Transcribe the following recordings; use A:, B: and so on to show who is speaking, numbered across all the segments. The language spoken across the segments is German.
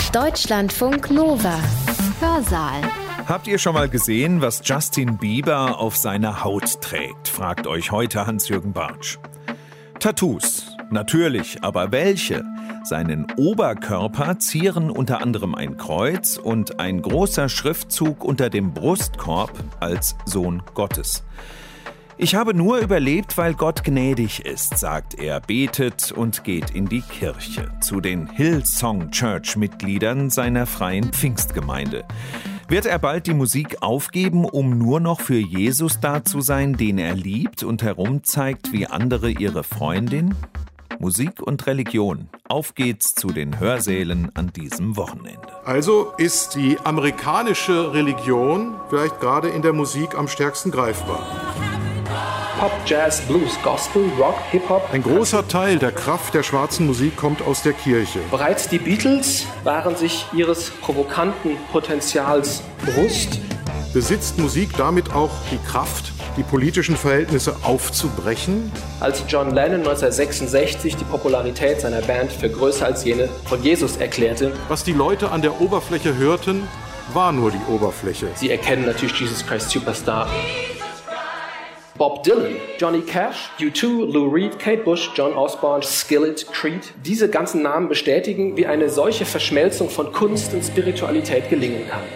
A: Deutschlandfunk Nova. Hörsaal.
B: Habt ihr schon mal gesehen, was Justin Bieber auf seiner Haut trägt? Fragt euch heute Hans-Jürgen Bartsch. Tattoos, natürlich, aber welche? Seinen Oberkörper zieren unter anderem ein Kreuz und ein großer Schriftzug unter dem Brustkorb als Sohn Gottes. Ich habe nur überlebt, weil Gott gnädig ist, sagt er, betet und geht in die Kirche, zu den Hillsong Church-Mitgliedern seiner Freien Pfingstgemeinde. Wird er bald die Musik aufgeben, um nur noch für Jesus da zu sein, den er liebt und herumzeigt wie andere ihre Freundin? Musik und Religion. Auf geht's zu den Hörsälen an diesem Wochenende.
C: Also ist die amerikanische Religion vielleicht gerade in der Musik am stärksten greifbar.
D: Pop, Jazz, Blues, Gospel, Rock, Hip-Hop.
C: Ein großer Teil der Kraft der schwarzen Musik kommt aus der Kirche.
D: Bereits die Beatles waren sich ihres provokanten Potenzials bewusst.
C: Besitzt Musik damit auch die Kraft, die politischen Verhältnisse aufzubrechen?
D: Als John Lennon 1966 die Popularität seiner Band für größer als jene von Jesus erklärte.
C: Was die Leute an der Oberfläche hörten, war nur die Oberfläche.
D: Sie erkennen natürlich Jesus Christ Superstar. Bob Dylan, Johnny Cash, U2, Lou Reed, Kate Bush, John Osborne, Skillet, Creed. Diese ganzen Namen bestätigen, wie eine solche Verschmelzung von Kunst und Spiritualität gelingen kann.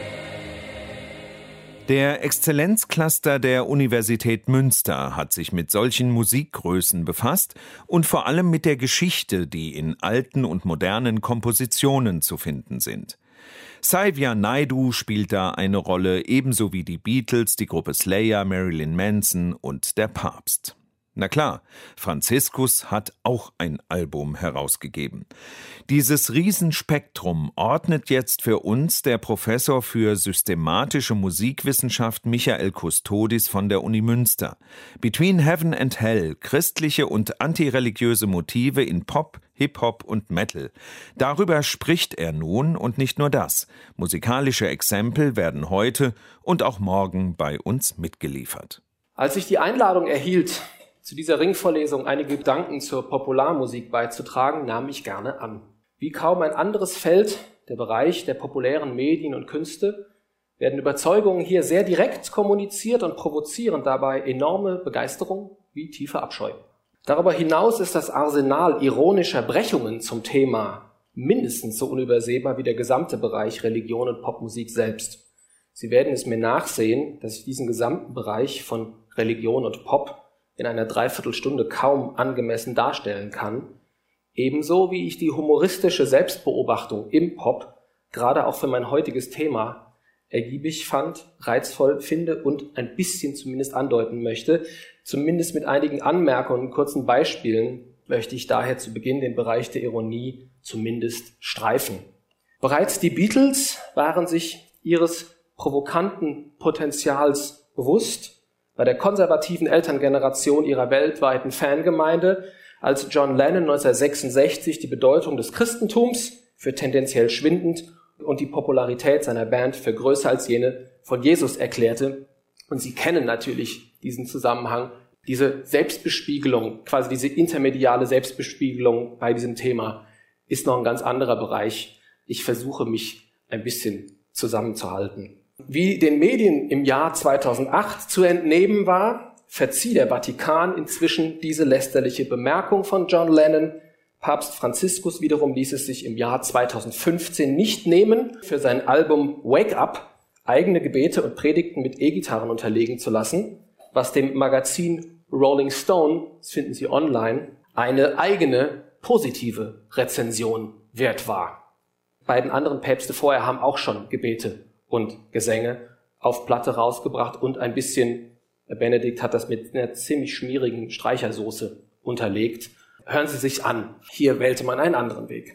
B: Der Exzellenzcluster der Universität Münster hat sich mit solchen Musikgrößen befasst und vor allem mit der Geschichte, die in alten und modernen Kompositionen zu finden sind. Xavier Naidoo spielt da eine Rolle, ebenso wie die Beatles, die Gruppe Slayer, Marilyn Manson und der Papst. Na klar, Franziskus hat auch ein Album herausgegeben. Dieses Riesenspektrum ordnet jetzt für uns der Professor für systematische Musikwissenschaft Michael Kustodis von der Uni Münster. Between Heaven and Hell, christliche und antireligiöse Motive in Pop, Hip-Hop und Metal. Darüber spricht er nun und nicht nur das. Musikalische Exempel werden heute und auch morgen bei uns mitgeliefert.
D: Als ich die Einladung erhielt, zu dieser Ringvorlesung einige Gedanken zur Popularmusik beizutragen, nahm ich gerne an. Wie kaum ein anderes Feld, der Bereich der populären Medien und Künste, werden Überzeugungen hier sehr direkt kommuniziert und provozieren dabei enorme Begeisterung wie tiefe Abscheu. Darüber hinaus ist das Arsenal ironischer Brechungen zum Thema mindestens so unübersehbar wie der gesamte Bereich Religion und Popmusik selbst. Sie werden es mir nachsehen, dass ich diesen gesamten Bereich von Religion und Pop in einer Dreiviertelstunde kaum angemessen darstellen kann, ebenso wie ich die humoristische Selbstbeobachtung im Pop, gerade auch für mein heutiges Thema, ergiebig fand, reizvoll finde und ein bisschen zumindest andeuten möchte. Zumindest mit einigen Anmerkungen und kurzen Beispielen möchte ich daher zu Beginn den Bereich der Ironie zumindest streifen. Bereits die Beatles waren sich ihres provokanten Potenzials bewusst, bei der konservativen Elterngeneration ihrer weltweiten Fangemeinde, als John Lennon 1966 die Bedeutung des Christentums für tendenziell schwindend und die Popularität seiner Band für größer als jene von Jesus erklärte. Und Sie kennen natürlich diesen Zusammenhang, diese Selbstbespiegelung, quasi diese intermediale Selbstbespiegelung bei diesem Thema ist noch ein ganz anderer Bereich. Ich versuche mich ein bisschen zusammenzuhalten. Wie den Medien im Jahr 2008 zu entnehmen war, verzieh der Vatikan inzwischen diese lästerliche Bemerkung von John Lennon. Papst Franziskus wiederum ließ es sich im Jahr 2015 nicht nehmen, für sein Album Wake Up eigene Gebete und Predigten mit E-Gitarren unterlegen zu lassen, was dem Magazin Rolling Stone, das finden Sie online, eine eigene positive Rezension wert war. Beiden anderen Päpste vorher haben auch schon Gebete und Gesänge auf Platte rausgebracht und ein bisschen, Benedikt hat das mit einer ziemlich schmierigen Streichersoße unterlegt. Hören Sie sich's an. Hier wählte man einen anderen Weg.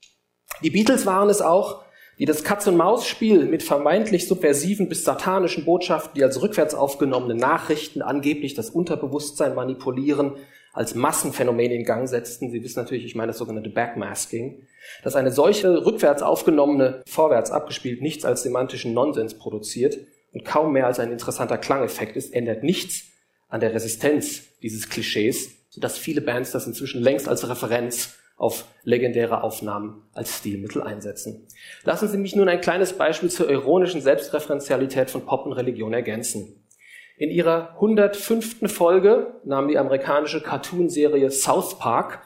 D: Die Beatles waren es auch, die das Katz-und-Maus-Spiel mit vermeintlich subversiven bis satanischen Botschaften, die als rückwärts aufgenommene Nachrichten angeblich das Unterbewusstsein manipulieren, als Massenphänomen in Gang setzten. Sie wissen natürlich, ich meine das sogenannte Backmasking, dass eine solche rückwärts aufgenommene, vorwärts abgespielt, nichts als semantischen Nonsens produziert und kaum mehr als ein interessanter Klangeffekt ist, ändert nichts an der Resistenz dieses Klischees, sodass viele Bands das inzwischen längst als Referenz auf legendäre Aufnahmen als Stilmittel einsetzen. Lassen Sie mich nun ein kleines Beispiel zur ironischen Selbstreferenzialität von Pop und Religion ergänzen. In ihrer 105. Folge nahm die amerikanische Cartoonserie South Park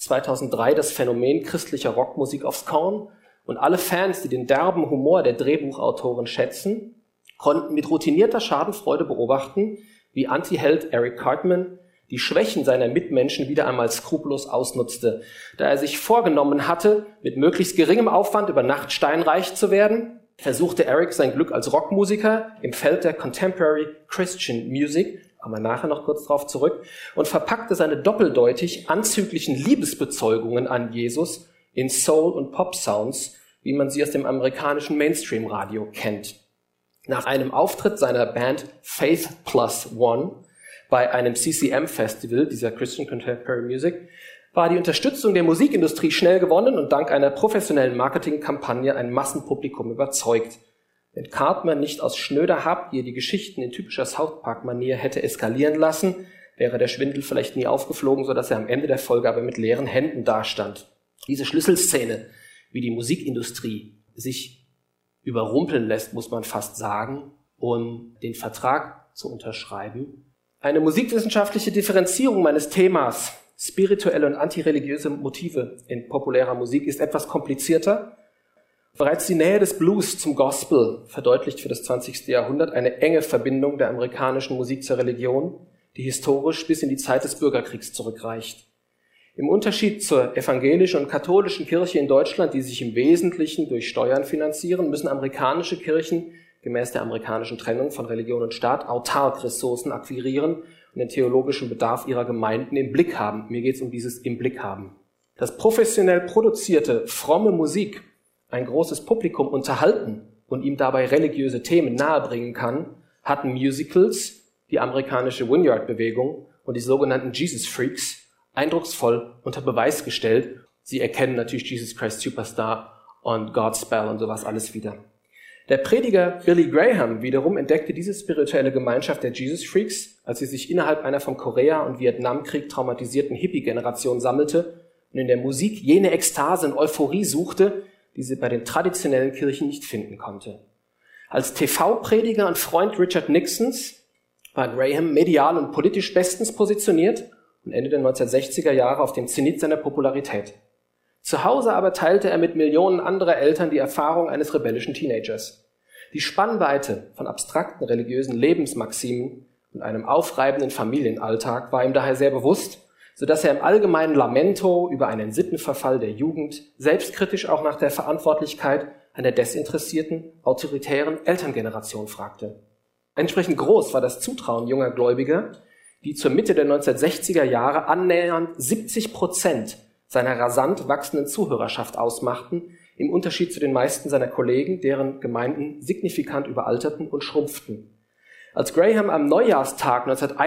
D: 2003 das Phänomen christlicher Rockmusik aufs Korn und alle Fans, die den derben Humor der Drehbuchautoren schätzen, konnten mit routinierter Schadenfreude beobachten, wie Anti-Held Eric Cartman die Schwächen seiner Mitmenschen wieder einmal skrupellos ausnutzte, da er sich vorgenommen hatte, mit möglichst geringem Aufwand über Nacht steinreich zu werden, versuchte Eric sein Glück als Rockmusiker im Feld der Contemporary Christian Music, kommen wir nachher noch kurz drauf zurück, und verpackte seine doppeldeutig anzüglichen Liebesbezeugungen an Jesus in Soul- und Pop-Sounds, wie man sie aus dem amerikanischen Mainstream-Radio kennt. Nach einem Auftritt seiner Band Faith Plus One bei einem CCM-Festival, dieser Christian Contemporary Music, war die Unterstützung der Musikindustrie schnell gewonnen und dank einer professionellen Marketingkampagne ein Massenpublikum überzeugt. Wenn Cartman nicht aus schnöder Habgier die Geschichten in typischer South Park-Manier hätte eskalieren lassen, wäre der Schwindel vielleicht nie aufgeflogen, sodass er am Ende der Folge aber mit leeren Händen dastand. Diese Schlüsselszene, wie die Musikindustrie sich überrumpeln lässt, muss man fast sagen, um den Vertrag zu unterschreiben. Eine musikwissenschaftliche Differenzierung meines Themas, spirituelle und antireligiöse Motive in populärer Musik, ist etwas komplizierter. Bereits die Nähe des Blues zum Gospel verdeutlicht für das 20. Jahrhundert eine enge Verbindung der amerikanischen Musik zur Religion, die historisch bis in die Zeit des Bürgerkriegs zurückreicht. Im Unterschied zur evangelischen und katholischen Kirche in Deutschland, die sich im Wesentlichen durch Steuern finanzieren, müssen amerikanische Kirchen gemäß der amerikanischen Trennung von Religion und Staat autark Ressourcen akquirieren und den theologischen Bedarf ihrer Gemeinden im Blick haben. Mir geht es um dieses im Blick haben. Dass professionell produzierte, fromme Musik ein großes Publikum unterhalten und ihm dabei religiöse Themen nahebringen kann, hatten Musicals, die amerikanische Vineyard-Bewegung und die sogenannten Jesus Freaks eindrucksvoll unter Beweis gestellt. Sie erkennen natürlich Jesus Christ Superstar und Godspell und sowas alles wieder. Der Prediger Billy Graham wiederum entdeckte diese spirituelle Gemeinschaft der Jesus Freaks, als sie sich innerhalb einer vom Korea- und Vietnamkrieg traumatisierten Hippie-Generation sammelte und in der Musik jene Ekstase und Euphorie suchte, die sie bei den traditionellen Kirchen nicht finden konnte. Als TV-Prediger und Freund Richard Nixons war Graham medial und politisch bestens positioniert und Ende der 1960er Jahre auf dem Zenit seiner Popularität. Zu Hause aber teilte er mit Millionen anderer Eltern die Erfahrung eines rebellischen Teenagers. Die Spannweite von abstrakten religiösen Lebensmaximen und einem aufreibenden Familienalltag war ihm daher sehr bewusst, sodass er im allgemeinen Lamento über einen Sittenverfall der Jugend selbstkritisch auch nach der Verantwortlichkeit einer desinteressierten, autoritären Elterngeneration fragte. Entsprechend groß war das Zutrauen junger Gläubiger, die zur Mitte der 1960er Jahre annähernd 70% seiner rasant wachsenden Zuhörerschaft ausmachten, im Unterschied zu den meisten seiner Kollegen, deren Gemeinden signifikant überalterten und schrumpften. Als Graham am Neujahrstag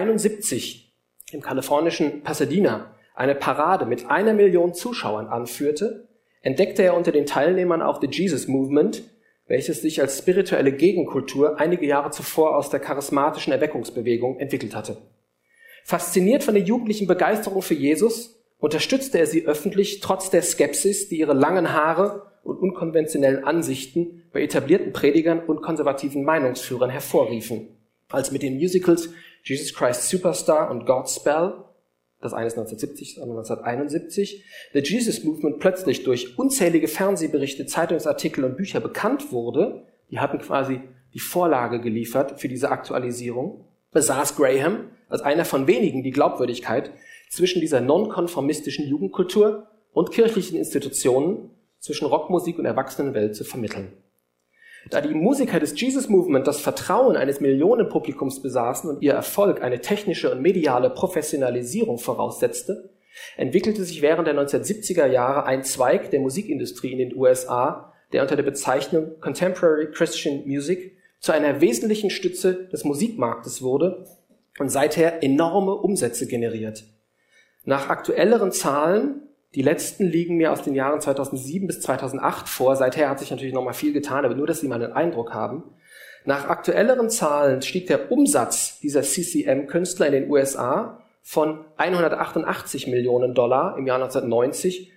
D: 1971 im kalifornischen Pasadena eine Parade mit 1 Million Zuschauern anführte, entdeckte er unter den Teilnehmern auch The Jesus Movement, welches sich als spirituelle Gegenkultur einige Jahre zuvor aus der charismatischen Erweckungsbewegung entwickelt hatte. Fasziniert von der jugendlichen Begeisterung für Jesus, unterstützte er sie öffentlich trotz der Skepsis, die ihre langen Haare und unkonventionellen Ansichten bei etablierten Predigern und konservativen Meinungsführern hervorriefen. Als mit den Musicals Jesus Christ Superstar und Godspell, das eine ist 1970, das andere 1971, The Jesus Movement plötzlich durch unzählige Fernsehberichte, Zeitungsartikel und Bücher bekannt wurde, die hatten quasi die Vorlage geliefert für diese Aktualisierung, besaß Graham als einer von wenigen die Glaubwürdigkeit, zwischen dieser nonkonformistischen Jugendkultur und kirchlichen Institutionen, zwischen Rockmusik und Erwachsenenwelt zu vermitteln. Da die Musiker des Jesus Movement das Vertrauen eines Millionenpublikums besaßen und ihr Erfolg eine technische und mediale Professionalisierung voraussetzte, entwickelte sich während der 1970er Jahre ein Zweig der Musikindustrie in den USA, der unter der Bezeichnung Contemporary Christian Music zu einer wesentlichen Stütze des Musikmarktes wurde und seither enorme Umsätze generiert. Nach aktuelleren Zahlen, die letzten liegen mir aus den Jahren 2007 bis 2008 vor, seither hat sich natürlich noch mal viel getan, aber nur, dass Sie mal einen Eindruck haben. Nach aktuelleren Zahlen stieg der Umsatz dieser CCM-Künstler in den USA von $188 Millionen im Jahr 1990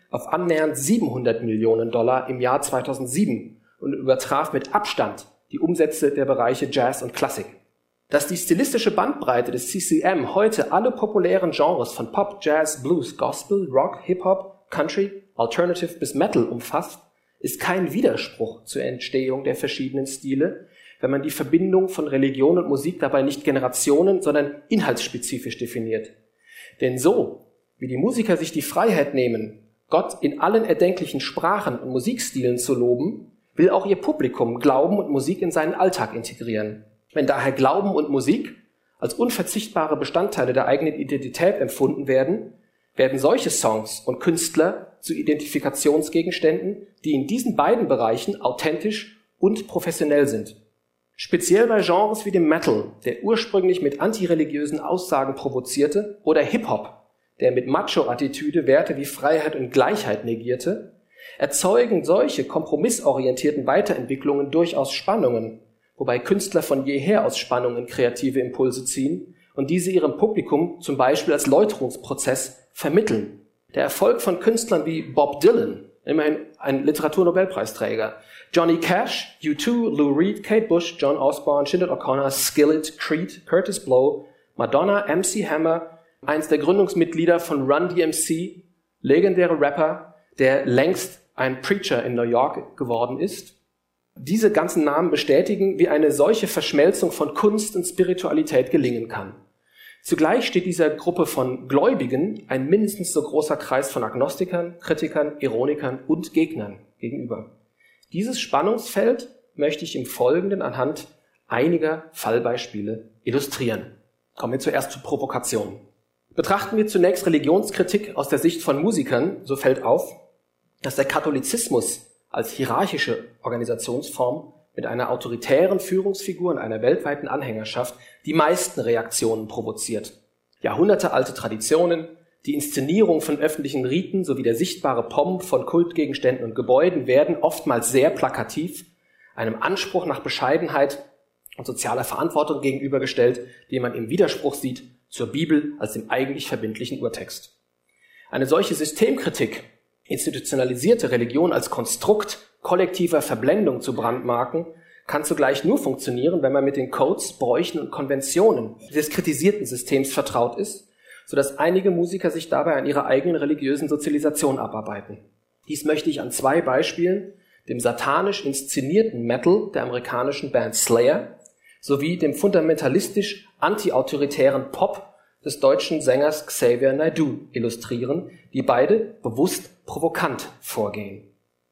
D: auf annähernd 700 Millionen Dollar im Jahr 2007 und übertraf mit Abstand die Umsätze der Bereiche Jazz und Klassik. Dass die stilistische Bandbreite des CCM heute alle populären Genres von Pop, Jazz, Blues, Gospel, Rock, Hip-Hop, Country, Alternative bis Metal umfasst, ist kein Widerspruch zur Entstehung der verschiedenen Stile, wenn man die Verbindung von Religion und Musik dabei nicht generationen-, sondern inhaltsspezifisch definiert. Denn so, wie die Musiker sich die Freiheit nehmen, Gott in allen erdenklichen Sprachen und Musikstilen zu loben, will auch ihr Publikum Glauben und Musik in seinen Alltag integrieren. Wenn daher Glauben und Musik als unverzichtbare Bestandteile der eigenen Identität empfunden werden, werden solche Songs und Künstler zu Identifikationsgegenständen, die in diesen beiden Bereichen authentisch und professionell sind. Speziell bei Genres wie dem Metal, der ursprünglich mit antireligiösen Aussagen provozierte, oder Hip-Hop, der mit Macho-Attitüde Werte wie Freiheit und Gleichheit negierte, erzeugen solche kompromissorientierten Weiterentwicklungen durchaus Spannungen, wobei Künstler von jeher aus Spannungen kreative Impulse ziehen und diese ihrem Publikum zum Beispiel als Läuterungsprozess vermitteln. Der Erfolg von Künstlern wie Bob Dylan, immerhin ein Literaturnobelpreisträger, Johnny Cash, U2, Lou Reed, Kate Bush, John Osborne, Sinead O'Connor, Skillet, Creed, Curtis Blow, Madonna, MC Hammer, eins der Gründungsmitglieder von Run DMC, legendäre Rapper, der längst ein Preacher in New York geworden ist. Diese ganzen Namen bestätigen, wie eine solche Verschmelzung von Kunst und Spiritualität gelingen kann. Zugleich steht dieser Gruppe von Gläubigen ein mindestens so großer Kreis von Agnostikern, Kritikern, Ironikern und Gegnern gegenüber. Dieses Spannungsfeld möchte ich im Folgenden anhand einiger Fallbeispiele illustrieren. Kommen wir zuerst zur Provokation. Betrachten wir zunächst Religionskritik aus der Sicht von Musikern, so fällt auf, dass der Katholizismus als hierarchische Organisationsform mit einer autoritären Führungsfigur und einer weltweiten Anhängerschaft die meisten Reaktionen provoziert. Jahrhundertealte Traditionen, die Inszenierung von öffentlichen Riten sowie der sichtbare Pomp von Kultgegenständen und Gebäuden werden oftmals sehr plakativ einem Anspruch nach Bescheidenheit und sozialer Verantwortung gegenübergestellt, den man im Widerspruch sieht zur Bibel als dem eigentlich verbindlichen Urtext. Eine solche Systemkritik, institutionalisierte Religion als Konstrukt kollektiver Verblendung zu brandmarken, kann zugleich nur funktionieren, wenn man mit den Codes, Bräuchen und Konventionen des kritisierten Systems vertraut ist, sodass einige Musiker sich dabei an ihrer eigenen religiösen Sozialisation abarbeiten. Dies möchte ich an zwei Beispielen, dem satanisch inszenierten Metal der amerikanischen Band Slayer sowie dem fundamentalistisch antiautoritären Pop des deutschen Sängers Xavier Naidoo illustrieren, die beide bewusst provokant vorgehen.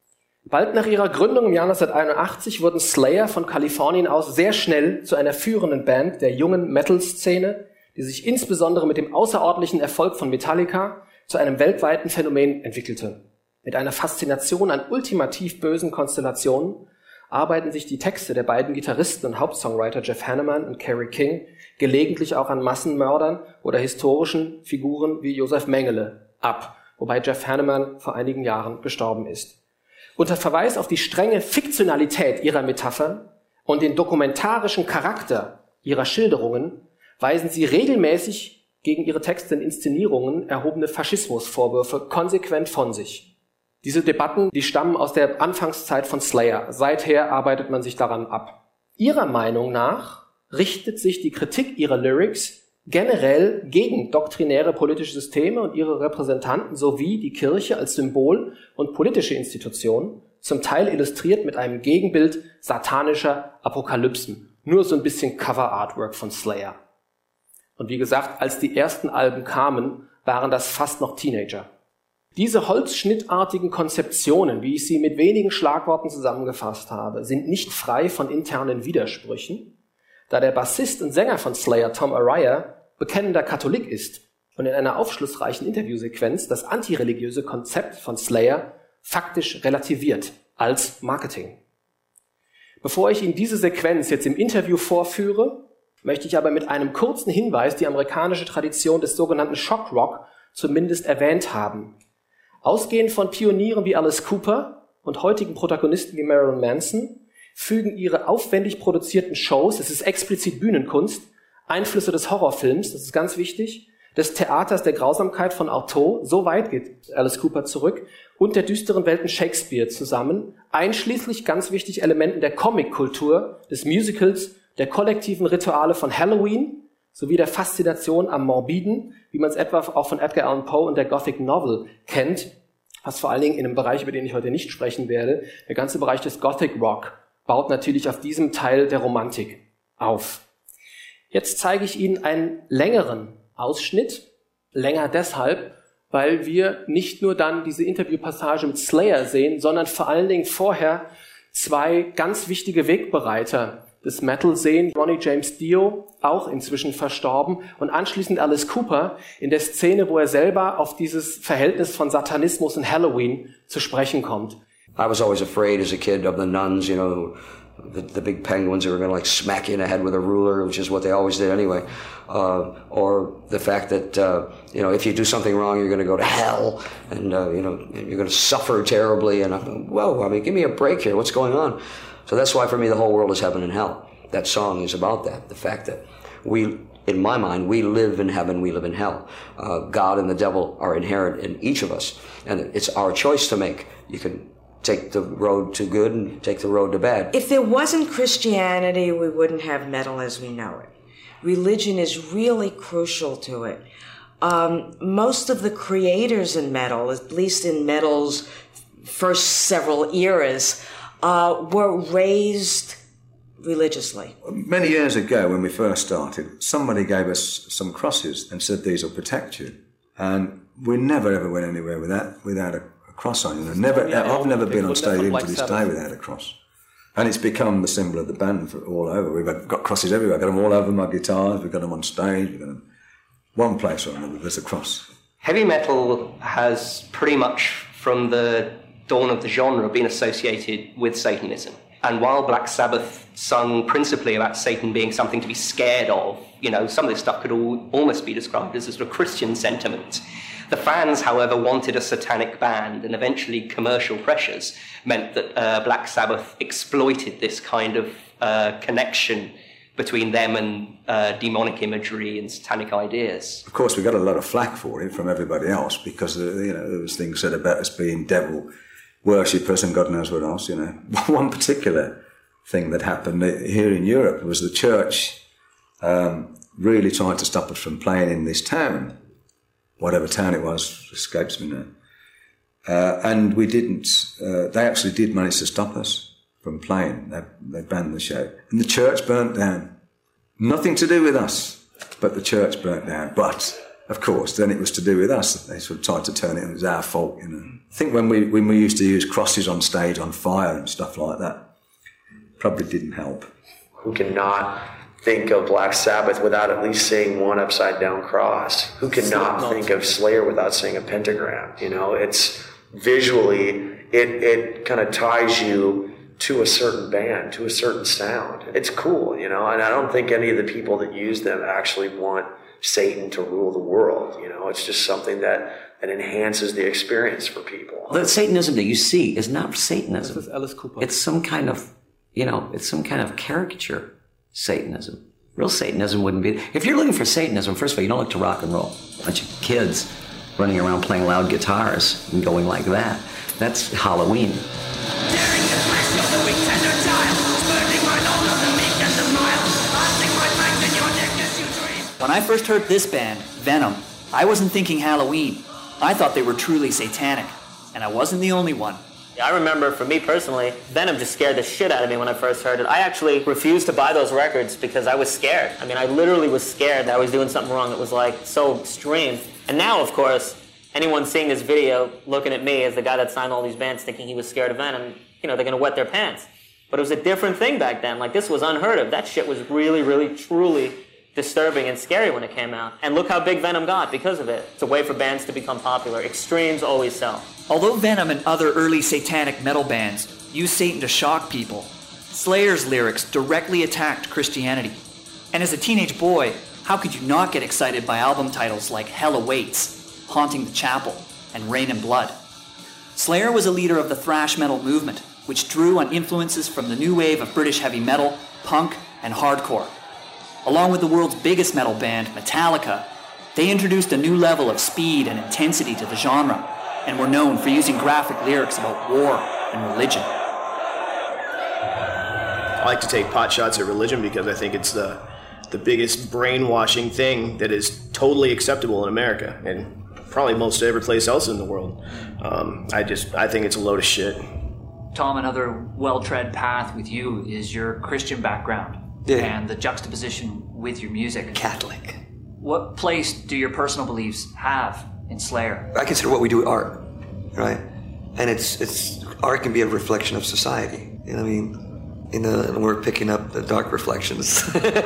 D: Bald nach ihrer Gründung im Jahr 1981 wurden Slayer von Kalifornien aus sehr schnell zu einer führenden Band der jungen Metal-Szene, die sich insbesondere mit dem außerordentlichen Erfolg von Metallica zu einem weltweiten Phänomen entwickelte. Mit einer Faszination an ultimativ bösen Konstellationen arbeiten sich die Texte der beiden Gitarristen und Hauptsongwriter Jeff Hanneman und Kerry King gelegentlich auch an Massenmördern oder historischen Figuren wie Josef Mengele ab, wobei Jeff Hanneman vor einigen Jahren gestorben ist. Unter Verweis auf die strenge Fiktionalität ihrer Metaphern und den dokumentarischen Charakter ihrer Schilderungen weisen sie regelmäßig gegen ihre Texte und Inszenierungen erhobene Faschismusvorwürfe konsequent von sich. Diese Debatten, die stammen aus der Anfangszeit von Slayer. Seither arbeitet man sich daran ab. Ihrer Meinung nach richtet sich die Kritik ihrer Lyrics generell gegen doktrinäre politische Systeme und ihre Repräsentanten sowie die Kirche als Symbol und politische Institution, zum Teil illustriert mit einem Gegenbild satanischer Apokalypsen. Nur so ein bisschen Cover-Artwork von Slayer. Und wie gesagt, als die ersten Alben kamen, waren das fast noch Teenager. Diese holzschnittartigen Konzeptionen, wie ich sie mit wenigen Schlagworten zusammengefasst habe, sind nicht frei von internen Widersprüchen, da der Bassist und Sänger von Slayer, Tom Araya, bekennender Katholik ist und in einer aufschlussreichen Interviewsequenz das antireligiöse Konzept von Slayer faktisch relativiert als Marketing. Bevor ich Ihnen diese Sequenz jetzt im Interview vorführe, möchte ich aber mit einem kurzen Hinweis die amerikanische Tradition des sogenannten Shock Rock zumindest erwähnt haben. Ausgehend von Pionieren wie Alice Cooper und heutigen Protagonisten wie Marilyn Manson fügen ihre aufwendig produzierten Shows, es ist explizit Bühnenkunst, Einflüsse des Horrorfilms, das ist ganz wichtig, des Theaters der Grausamkeit von Artaud, so weit geht Alice Cooper zurück, und der düsteren Welten Shakespeare zusammen, einschließlich ganz wichtig Elementen der Comic-Kultur, des Musicals, der kollektiven Rituale von Halloween sowie der Faszination am Morbiden, wie man es etwa auch von Edgar Allan Poe und der Gothic Novel kennt, was vor allen Dingen in einem Bereich, über den ich heute nicht sprechen werde, der ganze Bereich des Gothic Rock baut natürlich auf diesem Teil der Romantik auf. Jetzt zeige ich Ihnen einen längeren Ausschnitt, länger deshalb, weil wir nicht nur dann diese Interviewpassage mit Slayer sehen, sondern vor allen Dingen vorher zwei ganz wichtige Wegbereiter des Metal sehen. Ronnie James Dio, auch inzwischen verstorben, und anschließend Alice Cooper in der Szene, wo er selber auf dieses Verhältnis von Satanismus und Halloween zu sprechen kommt.
E: I was always afraid as a kid of the nuns, you know, the big penguins who were going to like smack you in the head with a ruler, which is what they always did anyway. Or the fact that, you know, if you do something wrong, you're going to go to hell and, you know, you're going to suffer terribly. And I'm, whoa, I mean, give me a break here. What's going on? So that's why for me, the whole world is heaven and hell. That song is about that. The fact that we, in my mind, we live in heaven, we live in hell. God and the devil are inherent in each of us. And it's our choice to make. You can take the road to good and take the road to bad.
F: If there wasn't Christianity, we wouldn't have metal as we know it. Religion is really crucial to it. Most of the creators in metal, at least in metal's first several eras, were raised religiously.
G: Many years ago, when we first started, somebody gave us some crosses and said, these will protect you. And we never ever went anywhere without a cross on you. I've never been on stage even to this day without a cross. And it's become the symbol of the band for all over. We've got crosses everywhere. I've got them all over my guitars. We've got them on stage. We've got them one place or another. There's a cross.
H: Heavy metal has pretty much from the dawn of the genre been associated with Satanism. And while Black Sabbath sung principally about Satan being something to be scared of, you know, some of this stuff could almost be described as a sort of Christian sentiment. The fans, however, wanted a satanic band, and eventually commercial pressures meant that Black Sabbath exploited this kind of connection between them and demonic imagery and satanic ideas.
G: Of course, we got a lot of flack for it from everybody else because, you know, there was things said about us being devil worshippers and God knows what else, you know. One particular thing that happened here in Europe was the church really tried to stop us from playing in this town. Whatever town it was, escapes me now. And we didn't, they actually did manage to stop us from playing. They banned the show. And the church burnt down. Nothing to do with us, but the church burnt down. But, of course, then it was to do with us. They sort of tried to turn it was our fault, you know. I think when we used to use crosses on stage on fire and stuff like that, probably didn't help.
I: Who cannot think of Black Sabbath without at least seeing one upside down cross? Who cannot think of Slayer without seeing a pentagram? You know, it's visually, it kind of ties you to a certain band, to a certain sound. It's cool, you know, and I don't think any of the people that use them actually want Satan to rule the world. You know, it's just something that enhances the experience for people.
E: The Satanism that you see is not Satanism.
D: This is Alice Cooper.
E: It's some kind of, you know, it's some kind of caricature Satanism. Real Satanism wouldn't be. If you're looking for Satanism, first of all, you don't look to rock and roll. A bunch of kids running around playing loud guitars and going like that. That's Halloween.
J: When I first heard this band, Venom, I wasn't thinking Halloween. I thought they were truly satanic. And I wasn't the only one.
K: I remember, for me personally, Venom just scared the shit out of me when I first heard it. I actually refused to buy those records because I was scared. I mean, I literally was scared that I was doing something wrong that was, like, so extreme. And now, of course, anyone seeing this video, looking at me as the guy that signed all these bands thinking he was scared of Venom, you know, they're going to wet their pants. But it was a different thing back then. Like, this was unheard of. That shit was really, really, truly disturbing and scary when it came out. And look how big Venom got because of it. It's a way for bands to become popular. Extremes always sell.
J: Although Venom and other early satanic metal bands used Satan to shock people, Slayer's lyrics directly attacked Christianity. And as a teenage boy, how could you not get excited by album titles like Hell Awaits, Haunting the Chapel, and Rain and Blood? Slayer was a leader of the thrash metal movement, which drew on influences from the new wave of British heavy metal, punk, and hardcore. Along with the world's biggest metal band, Metallica, They introduced a new level of speed and intensity to the genre, and were known for using graphic lyrics about war and religion.
L: I like to take pot shots at religion because I think it's the biggest brainwashing thing that is totally acceptable in America and probably most every place else in the world. I think it's a load of shit.
M: Tom, another well-tread path with you is your Christian background and the juxtaposition with your music.
N: Catholic.
M: What place do your personal beliefs have in Slayer?
N: I consider what we do art, right? And it's art can be a reflection of society. You know what I mean? We're picking up the dark reflections.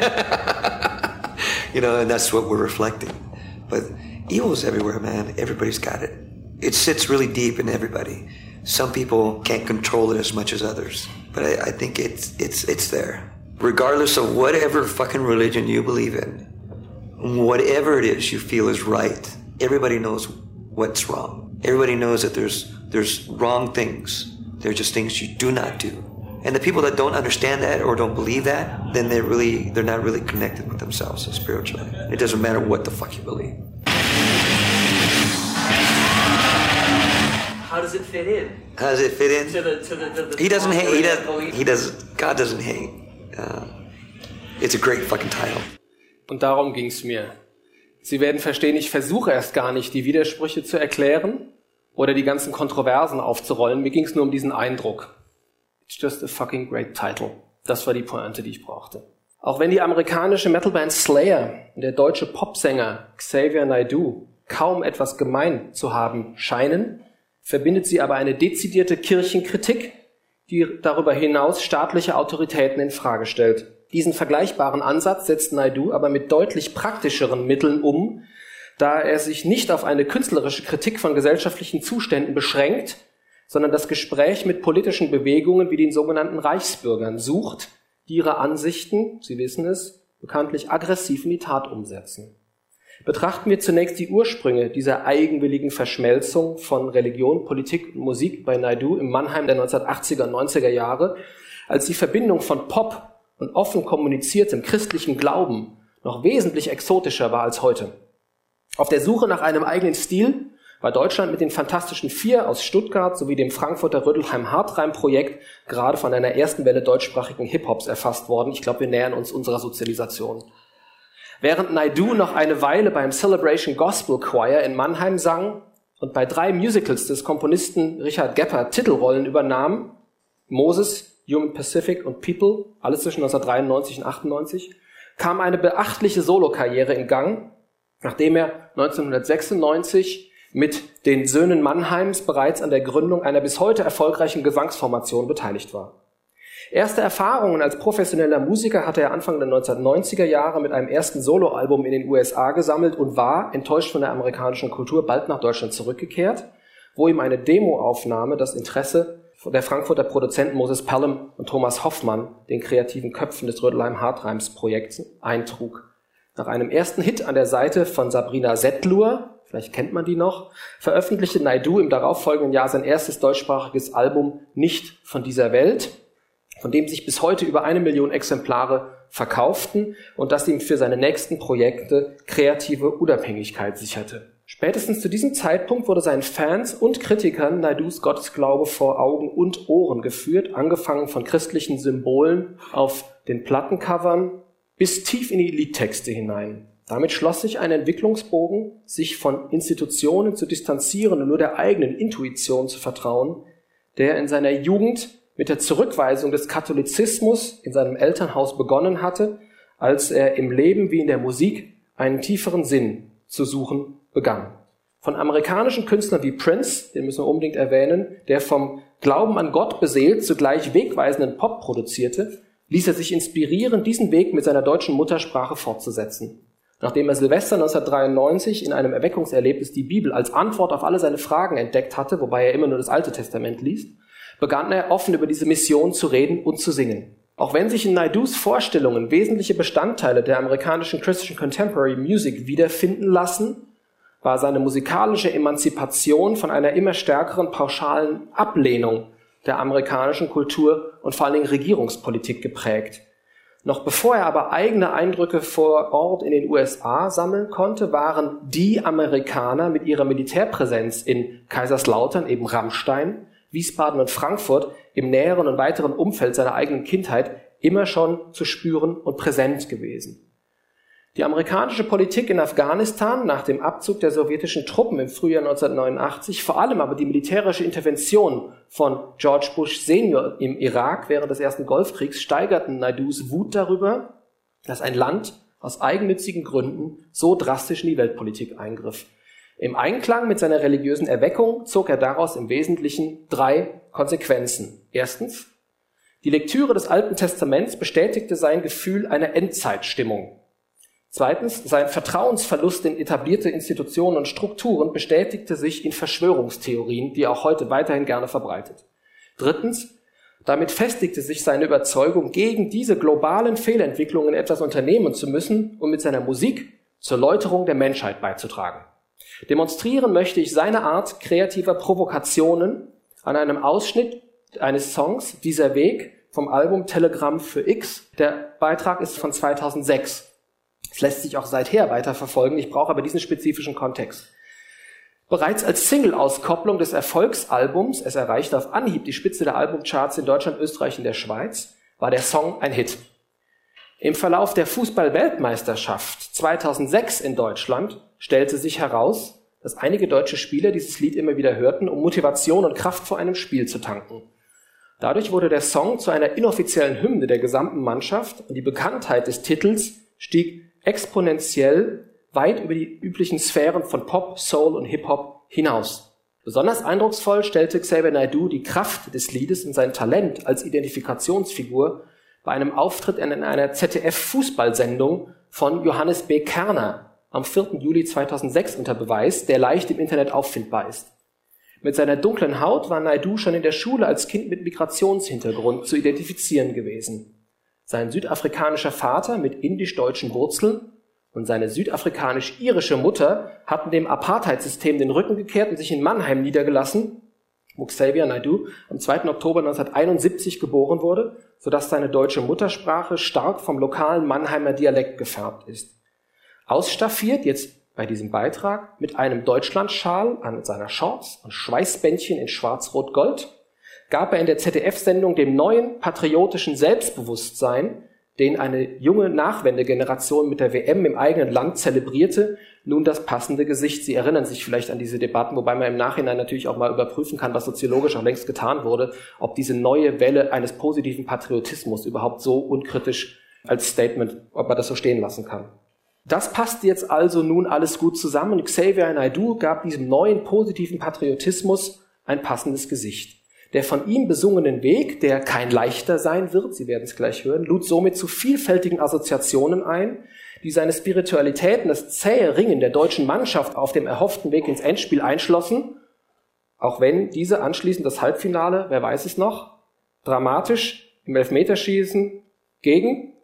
N: And that's what we're reflecting. But evil's everywhere, man. Everybody's got it. It sits really deep in everybody. Some people can't control it as much as others. But I think it's there. Regardless of whatever fucking religion you believe in, whatever it is you feel is right, everybody knows what's wrong. Everybody knows that there's wrong things. They're just things you do not do. And the people that don't understand that or don't believe that, then they're not really connected with themselves spiritually. It doesn't matter what the fuck you believe.
M: How does it fit in?
N: How does it fit in?
M: To the
N: He doesn't hate. God doesn't hate. It's a great fucking title.
D: Und darum ging's mir. Sie werden verstehen, ich versuche erst gar nicht, die Widersprüche zu erklären oder die ganzen Kontroversen aufzurollen. Mir ging's nur um diesen Eindruck. It's just a fucking great title. Das war die Pointe, die ich brauchte. Auch wenn die amerikanische Metalband Slayer und der deutsche Popsänger Xavier Naidoo kaum etwas gemein zu haben scheinen, verbindet sie aber eine dezidierte Kirchenkritik, die darüber hinaus staatliche Autoritäten in Frage stellt. Diesen vergleichbaren Ansatz setzt Naidoo aber mit deutlich praktischeren Mitteln um, da er sich nicht auf eine künstlerische Kritik von gesellschaftlichen Zuständen beschränkt, sondern das Gespräch mit politischen Bewegungen wie den sogenannten Reichsbürgern sucht, die ihre Ansichten, Sie wissen es, bekanntlich aggressiv in die Tat umsetzen. Betrachten wir zunächst die Ursprünge dieser eigenwilligen Verschmelzung von Religion, Politik und Musik bei Naidoo im Mannheim der 1980er und 90er Jahre, als die Verbindung von Pop und offen kommuniziertem christlichem Glauben noch wesentlich exotischer war als heute. Auf der Suche nach einem eigenen Stil war Deutschland mit den Fantastischen Vier aus Stuttgart sowie dem Frankfurter Rödelheim-Hartreim-Projekt gerade von einer ersten Welle deutschsprachigen Hip-Hops erfasst worden. Ich glaube, wir nähern uns unserer Sozialisation. Während Naidoo noch eine Weile beim Celebration Gospel Choir in Mannheim sang und bei 3 Musicals des Komponisten Richard Gepper Titelrollen übernahm, Moses, Human Pacific und People, alles zwischen 1993 und 1998, kam eine beachtliche Solokarriere in Gang, nachdem er 1996 mit den Söhnen Mannheims bereits an der Gründung einer bis heute erfolgreichen Gesangsformation beteiligt war. Erste Erfahrungen als professioneller Musiker hatte er Anfang der 1990er Jahre mit einem ersten Soloalbum in den USA gesammelt und war, enttäuscht von der amerikanischen Kultur, bald nach Deutschland zurückgekehrt, wo ihm eine Demoaufnahme das Interesse der Frankfurter Produzenten Moses Pelham und Thomas Hoffmann, den kreativen Köpfen des Rödelheim-Hartreims-Projekts, eintrug. Nach einem ersten Hit an der Seite von Sabrina Settlur, vielleicht kennt man die noch, veröffentlichte Naidoo im darauffolgenden Jahr sein erstes deutschsprachiges Album Nicht von dieser Welt, von dem sich bis heute über 1 Million Exemplare verkauften und das ihm für seine nächsten Projekte kreative Unabhängigkeit sicherte. Spätestens zu diesem Zeitpunkt wurde seinen Fans und Kritikern Naidoos Gottesglaube vor Augen und Ohren geführt, angefangen von christlichen Symbolen auf den Plattencovern bis tief in die Liedtexte hinein. Damit schloss sich ein Entwicklungsbogen, sich von Institutionen zu distanzieren und nur der eigenen Intuition zu vertrauen, der in seiner Jugend mit der Zurückweisung des Katholizismus in seinem Elternhaus begonnen hatte, als er im Leben wie in der Musik einen tieferen Sinn zu suchen begann. Von amerikanischen Künstlern wie Prince, den müssen wir unbedingt erwähnen, der vom Glauben an Gott beseelt zugleich wegweisenden Pop produzierte, ließ er sich inspirieren, diesen Weg mit seiner deutschen Muttersprache fortzusetzen. Nachdem er Silvester 1993 in einem Erweckungserlebnis die Bibel als Antwort auf alle seine Fragen entdeckt hatte, wobei er immer nur das Alte Testament liest, begann er offen über diese Mission zu reden und zu singen. Auch wenn sich in Naidoos Vorstellungen wesentliche Bestandteile der amerikanischen Christian Contemporary Music wiederfinden lassen, war seine musikalische Emanzipation von einer immer stärkeren pauschalen Ablehnung der amerikanischen Kultur und vor allen Dingen Regierungspolitik geprägt. Noch bevor er aber eigene Eindrücke vor Ort in den USA sammeln konnte, waren die Amerikaner mit ihrer Militärpräsenz in Kaiserslautern, eben Rammstein, Wiesbaden und Frankfurt im näheren und weiteren Umfeld seiner eigenen Kindheit immer schon zu spüren und präsent gewesen. Die amerikanische Politik in Afghanistan nach dem Abzug der sowjetischen Truppen im Frühjahr 1989, vor allem aber die militärische Intervention von George Bush Senior im Irak während des ersten Golfkriegs, steigerten Naidus Wut darüber, dass ein Land aus eigennützigen Gründen so drastisch in die Weltpolitik eingriff. Im Einklang mit seiner religiösen Erweckung zog er daraus im Wesentlichen 3 Konsequenzen. Erstens, die Lektüre des Alten Testaments bestätigte sein Gefühl einer Endzeitstimmung. Zweitens, sein Vertrauensverlust in etablierte Institutionen und Strukturen bestätigte sich in Verschwörungstheorien, die er auch heute weiterhin gerne verbreitet. Drittens, damit festigte sich seine Überzeugung, gegen diese globalen Fehlentwicklungen etwas unternehmen zu müssen, um mit seiner Musik zur Läuterung der Menschheit beizutragen. Demonstrieren möchte ich seine Art kreativer Provokationen an einem Ausschnitt eines Songs, Dieser Weg, vom Album Telegramm für X. Der Beitrag ist von 2006. Es lässt sich auch seither weiterverfolgen, ich brauche aber diesen spezifischen Kontext. Bereits als Single-Auskopplung des Erfolgsalbums, es erreichte auf Anhieb die Spitze der Albumcharts in Deutschland, Österreich und der Schweiz, war der Song ein Hit. Im Verlauf der Fußball-Weltmeisterschaft 2006 in Deutschland stellte sich heraus, dass einige deutsche Spieler dieses Lied immer wieder hörten, um Motivation und Kraft vor einem Spiel zu tanken. Dadurch wurde der Song zu einer inoffiziellen Hymne der gesamten Mannschaft und die Bekanntheit des Titels stieg exponentiell weit über die üblichen Sphären von Pop, Soul und Hip-Hop hinaus. Besonders eindrucksvoll stellte Xavier Naidoo die Kraft des Liedes und sein Talent als Identifikationsfigur bei einem Auftritt in einer ZDF-Fußballsendung von Johannes B. Kerner am 4. Juli 2006 unter Beweis, der leicht im Internet auffindbar ist. Mit seiner dunklen Haut war Naidoo schon in der Schule als Kind mit Migrationshintergrund zu identifizieren gewesen. Sein südafrikanischer Vater mit indisch-deutschen Wurzeln und seine südafrikanisch-irische Mutter hatten dem Apartheidsystem den Rücken gekehrt und sich in Mannheim niedergelassen, wo Xavier Naidoo am 2. Oktober 1971 geboren wurde, sodass seine deutsche Muttersprache stark vom lokalen Mannheimer Dialekt gefärbt ist. Ausstaffiert jetzt bei diesem Beitrag mit einem Deutschlandschal an seiner Shorts und Schweißbändchen in schwarz-rot-gold gab er in der ZDF-Sendung dem neuen patriotischen Selbstbewusstsein, den eine junge Nachwendegeneration mit der WM im eigenen Land zelebrierte, nun das passende Gesicht. Sie erinnern sich vielleicht an diese Debatten, wobei man im Nachhinein natürlich auch mal überprüfen kann, was soziologisch auch längst getan wurde, ob diese neue Welle eines positiven Patriotismus überhaupt so unkritisch als Statement, ob man das so stehen lassen kann. Das passt jetzt also nun alles gut zusammen und Xavier Naidoo gab diesem neuen positiven Patriotismus ein passendes Gesicht. Der von ihm besungenen Weg, der kein leichter sein wird, Sie werden es gleich hören, lud somit zu vielfältigen Assoziationen ein, die seine Spiritualität und das zähe Ringen der deutschen Mannschaft auf dem erhofften Weg ins Endspiel einschlossen, auch wenn diese anschließend das Halbfinale, wer weiß es noch, dramatisch im Elfmeterschießen gegen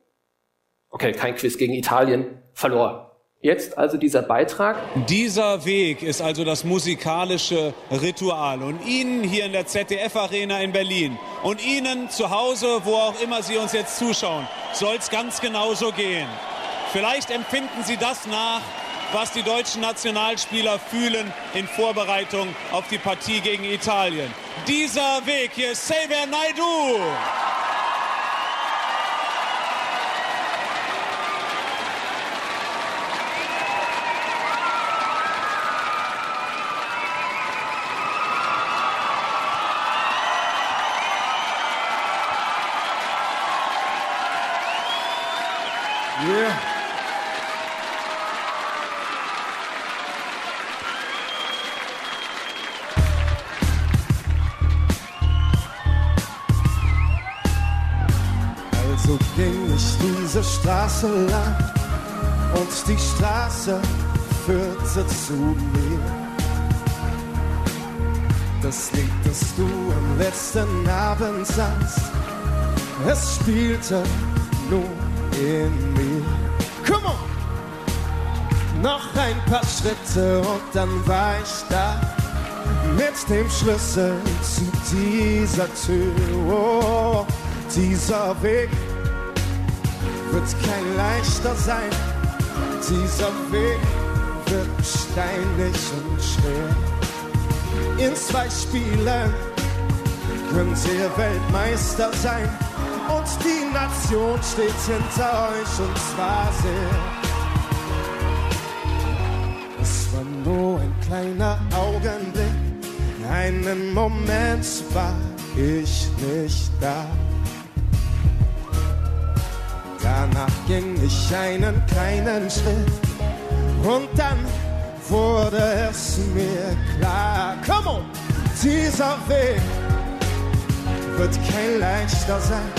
D: Italien verlor. Jetzt also dieser Beitrag.
O: Dieser Weg ist also das musikalische Ritual. Und Ihnen hier in der ZDF-Arena in Berlin und Ihnen zu Hause, wo auch immer Sie uns jetzt zuschauen, soll es ganz genauso gehen. Vielleicht empfinden Sie das nach, was die deutschen Nationalspieler fühlen in Vorbereitung auf die Partie gegen Italien. Dieser Weg, hier ist Xavier Naidoo.
P: Yeah. Also ging ich diese Straße lang und die Straße führte zu mir. Das Lied, das du am letzten Abend sangst, es spielte nur in mir. Come on! Noch ein paar Schritte und dann war ich da mit dem Schlüssel zu dieser Tür. Oh, dieser Weg, wird kein leichter sein. Dieser Weg wird steinig und schwer. In 2 Spielen könnt ihr Weltmeister sein. Und die Nation steht hinter euch und zwar sehr. Es war nur ein kleiner Augenblick, einen Moment war ich nicht da. Danach ging ich einen kleinen Schritt und dann wurde es mir klar. Come on! Dieser Weg wird kein leichter sein.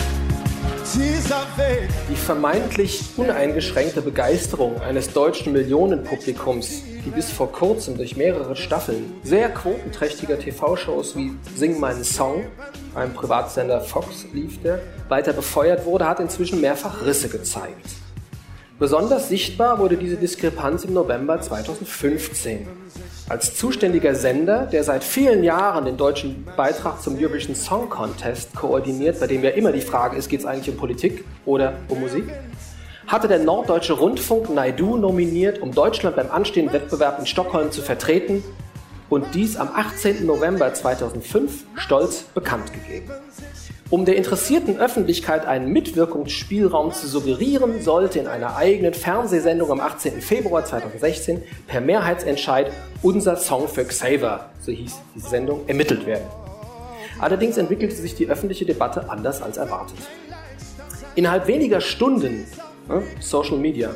P: Dieser Weg.
D: Die vermeintlich uneingeschränkte Begeisterung eines deutschen Millionenpublikums, die bis vor kurzem durch mehrere Staffeln sehr quotenträchtiger TV-Shows wie Sing meinen Song, beim Privatsender Fox lief der, weiter befeuert wurde, hat inzwischen mehrfach Risse gezeigt. Besonders sichtbar wurde diese Diskrepanz im November 2015. Als zuständiger Sender, der seit vielen Jahren den deutschen Beitrag zum Eurovision Song Contest koordiniert, bei dem ja immer die Frage ist, geht es eigentlich um Politik oder um Musik, hatte der Norddeutsche Rundfunk Naidu nominiert, um Deutschland beim anstehenden Wettbewerb in Stockholm zu vertreten und dies am 18. November 2005 stolz bekannt gegeben. Um der interessierten Öffentlichkeit einen Mitwirkungsspielraum zu suggerieren, sollte in einer eigenen Fernsehsendung am 18. Februar 2016 per Mehrheitsentscheid Unser Song für Xaver, so hieß diese Sendung, ermittelt werden. Allerdings entwickelte sich die öffentliche Debatte anders als erwartet. Innerhalb weniger Stunden, Social Media,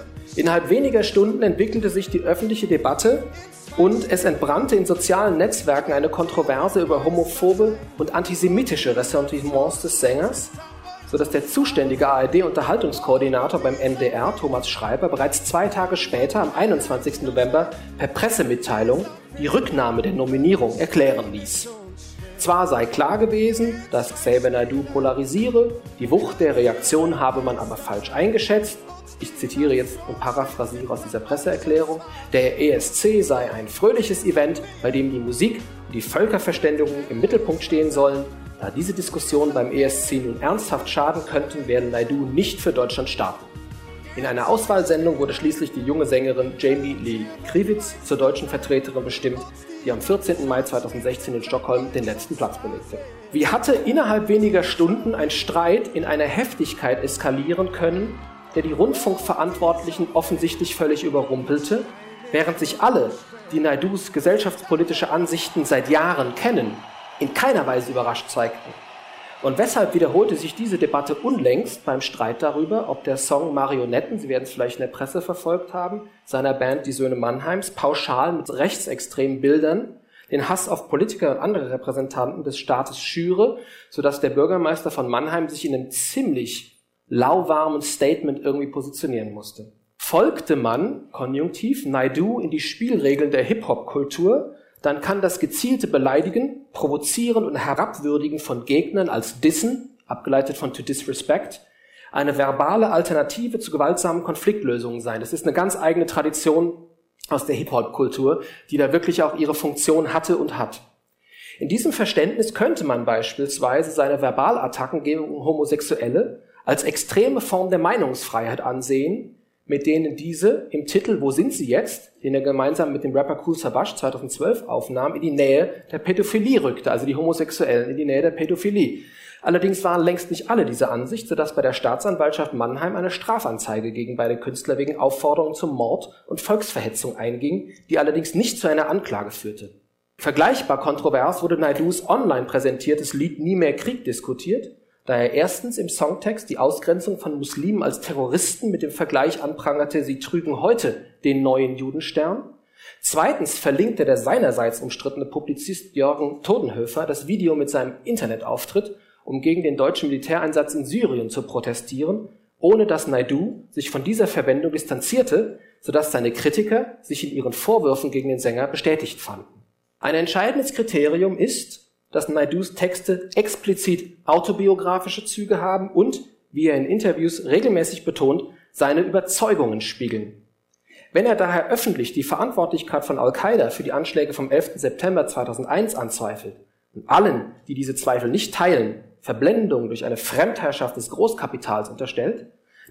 D: entwickelte sich die öffentliche Debatte und es entbrannte in sozialen Netzwerken eine Kontroverse über homophobe und antisemitische Ressentiments des Sängers, sodass der zuständige ARD-Unterhaltungskoordinator beim NDR, Thomas Schreiber, bereits 2 Tage später, am 21. November, per Pressemitteilung die Rücknahme der Nominierung erklären ließ. Zwar sei klar gewesen, dass Xavier Naidoo polarisiere, die Wucht der Reaktion habe man aber falsch eingeschätzt. Ich zitiere jetzt und paraphrasiere aus dieser Presseerklärung: Der ESC sei ein fröhliches Event, bei dem die Musik und die Völkerverständigung im Mittelpunkt stehen sollen. Da diese Diskussionen beim ESC nun ernsthaft schaden könnten, werde Naidoo nicht für Deutschland starten. In einer Auswahlsendung wurde schließlich die junge Sängerin Jamie Lee Kriwitz zur deutschen Vertreterin bestimmt, die am 14. Mai 2016 in Stockholm den letzten Platz belegte. Wie hatte innerhalb weniger Stunden ein Streit in einer Heftigkeit eskalieren können, der die Rundfunkverantwortlichen offensichtlich völlig überrumpelte, während sich alle, die Naidoos gesellschaftspolitische Ansichten seit Jahren kennen, in keiner Weise überrascht zeigten? Und weshalb wiederholte sich diese Debatte unlängst beim Streit darüber, ob der Song Marionetten, Sie werden es vielleicht in der Presse verfolgt haben, seiner Band Die Söhne Mannheims pauschal mit rechtsextremen Bildern den Hass auf Politiker und andere Repräsentanten des Staates schüre, sodass der Bürgermeister von Mannheim sich in einem ziemlich lauwarmen Statement irgendwie positionieren musste. Folgte man, Konjunktiv, Naidoo in die Spielregeln der Hip-Hop-Kultur, dann kann das gezielte Beleidigen, Provozieren und Herabwürdigen von Gegnern als Dissen, abgeleitet von to disrespect, eine verbale Alternative zu gewaltsamen Konfliktlösungen sein. Das ist eine ganz eigene Tradition aus der Hip-Hop-Kultur, die da wirklich auch ihre Funktion hatte und hat. In diesem Verständnis könnte man beispielsweise seine Verbalattacken gegen Homosexuelle als extreme Form der Meinungsfreiheit ansehen, mit denen diese im Titel Wo sind sie jetzt?, den er gemeinsam mit dem Rapper Kool Savas 2012 aufnahm, in die Nähe der Pädophilie rückte, also die Homosexuellen in die Nähe der Pädophilie. Allerdings waren längst nicht alle dieser Ansicht, sodass bei der Staatsanwaltschaft Mannheim eine Strafanzeige gegen beide Künstler wegen Aufforderung zum Mord und Volksverhetzung einging, die allerdings nicht zu einer Anklage führte. Vergleichbar kontrovers wurde Naidoos online präsentiertes Lied Nie mehr Krieg diskutiert, da er erstens im Songtext die Ausgrenzung von Muslimen als Terroristen mit dem Vergleich anprangerte, sie trügen heute den neuen Judenstern. Zweitens verlinkte der seinerseits umstrittene Publizist Jürgen Todenhöfer das Video mit seinem Internetauftritt, um gegen den deutschen Militäreinsatz in Syrien zu protestieren, ohne dass Naidoo sich von dieser Verwendung distanzierte, sodass seine Kritiker sich in ihren Vorwürfen gegen den Sänger bestätigt fanden. Ein entscheidendes Kriterium ist, dass Naidoos Texte explizit autobiografische Züge haben und, wie er in Interviews regelmäßig betont, seine Überzeugungen spiegeln. Wenn er daher öffentlich die Verantwortlichkeit von Al-Qaida für die Anschläge vom 11. September 2001 anzweifelt und allen, die diese Zweifel nicht teilen, Verblendung durch eine Fremdherrschaft des Großkapitals unterstellt,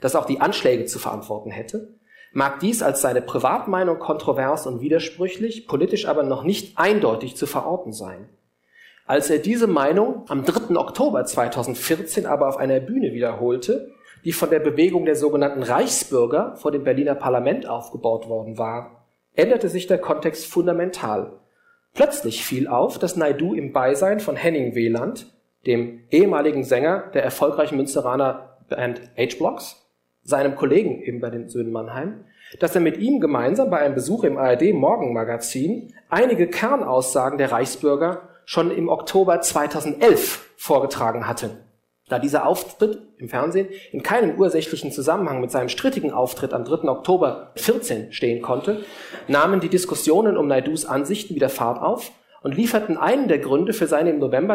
D: das auch die Anschläge zu verantworten hätte, mag dies als seine Privatmeinung kontrovers und widersprüchlich, politisch aber noch nicht eindeutig zu verorten sein. Als er diese Meinung am 3. Oktober 2014 aber auf einer Bühne wiederholte, die von der Bewegung der sogenannten Reichsbürger vor dem Berliner Parlament aufgebaut worden war, änderte sich der Kontext fundamental. Plötzlich fiel auf, dass Naidu im Beisein von Henning Wieland, dem ehemaligen Sänger der erfolgreichen Münsteraner Band H-Blocks, seinem Kollegen eben bei den Söhnen Mannheim, dass er mit ihm gemeinsam bei einem Besuch im ARD-Morgenmagazin einige Kernaussagen der Reichsbürger schon im Oktober 2011 vorgetragen hatte. Da dieser Auftritt im Fernsehen in keinem ursächlichen Zusammenhang mit seinem strittigen Auftritt am 3. Oktober 2014 stehen konnte, nahmen die Diskussionen um Naidus Ansichten wieder Fahrt auf und lieferten einen der Gründe für seine im November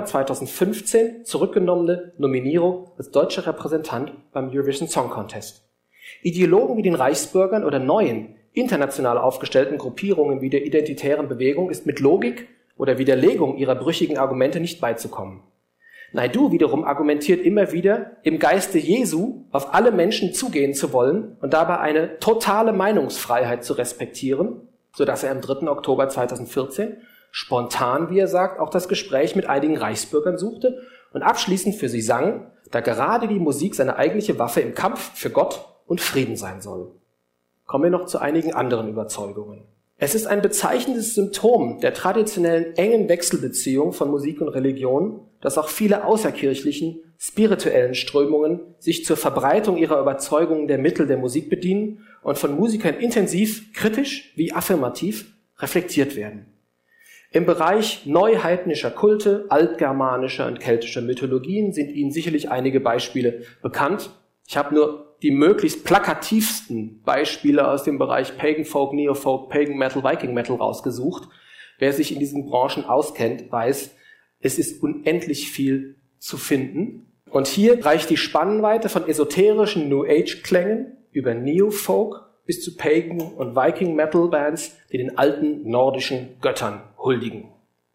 D: 2015 zurückgenommene Nominierung als deutscher Repräsentant beim Eurovision Song Contest. Ideologen wie den Reichsbürgern oder neuen, international aufgestellten Gruppierungen wie der Identitären Bewegung ist mit Logik oder Widerlegung ihrer brüchigen Argumente nicht beizukommen. Naidu wiederum argumentiert immer wieder, im Geiste Jesu auf alle Menschen zugehen zu wollen und dabei eine totale Meinungsfreiheit zu respektieren, sodass er am 3. Oktober 2014 spontan, wie er sagt, auch das Gespräch mit einigen Reichsbürgern suchte und abschließend für sie sang, da gerade die Musik seine eigentliche Waffe im Kampf für Gott und Frieden sein soll. Kommen wir noch zu einigen anderen Überzeugungen. Es ist ein bezeichnendes Symptom der traditionellen engen Wechselbeziehung von Musik und Religion, dass auch viele außerkirchlichen, spirituellen Strömungen sich zur Verbreitung ihrer Überzeugungen der Mittel der Musik bedienen und von Musikern intensiv, kritisch wie affirmativ reflektiert werden. Im Bereich neuheidnischer Kulte, altgermanischer und keltischer Mythologien sind Ihnen sicherlich einige Beispiele bekannt. Ich habe nur die möglichst plakativsten Beispiele aus dem Bereich Pagan Folk, Neofolk, Pagan Metal, Viking Metal rausgesucht. Wer sich in diesen Branchen auskennt, weiß, es ist unendlich viel zu finden. Und hier reicht die Spannweite von esoterischen New Age Klängen über Neofolk bis zu Pagan und Viking Metal Bands, die den alten nordischen Göttern huldigen.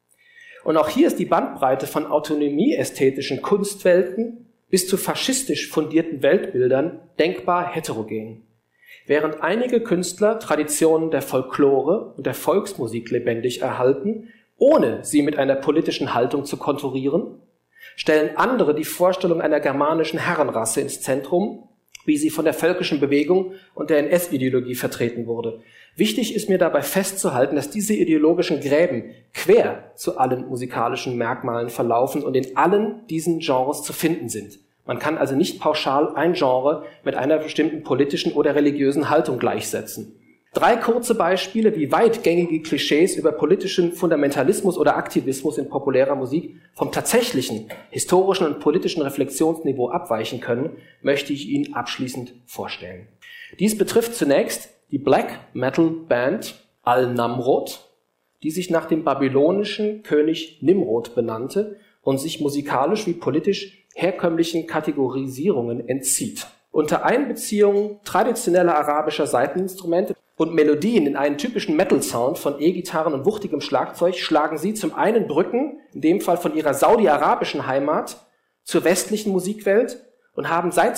D: Und auch hier ist die Bandbreite von autonomieästhetischen Kunstwelten bis zu faschistisch fundierten Weltbildern denkbar heterogen. Während einige Künstler Traditionen der Folklore und der Volksmusik lebendig erhalten, ohne sie mit einer politischen Haltung zu konturieren, stellen andere die Vorstellung einer germanischen Herrenrasse ins Zentrum, wie sie von der völkischen Bewegung und der NS-Ideologie vertreten wurde. Wichtig ist mir dabei festzuhalten, dass diese ideologischen Gräben quer zu allen musikalischen Merkmalen verlaufen und in allen diesen Genres zu finden sind. Man kann also nicht pauschal ein Genre mit einer bestimmten politischen oder religiösen Haltung gleichsetzen. 3 kurze Beispiele, wie weit gängige Klischees über politischen Fundamentalismus oder Aktivismus in populärer Musik vom tatsächlichen historischen und politischen Reflexionsniveau abweichen können, möchte ich Ihnen abschließend vorstellen. Dies betrifft zunächst die Black Metal Band Al-Namrod, die sich nach dem babylonischen König Nimrod benannte und sich musikalisch wie politisch herkömmlichen Kategorisierungen entzieht. Unter Einbeziehung traditioneller arabischer Saiteninstrumente und Melodien in einen typischen Metal-Sound von E-Gitarren und wuchtigem Schlagzeug schlagen sie zum einen Brücken, in dem Fall von ihrer saudi-arabischen Heimat, zur westlichen Musikwelt und haben seit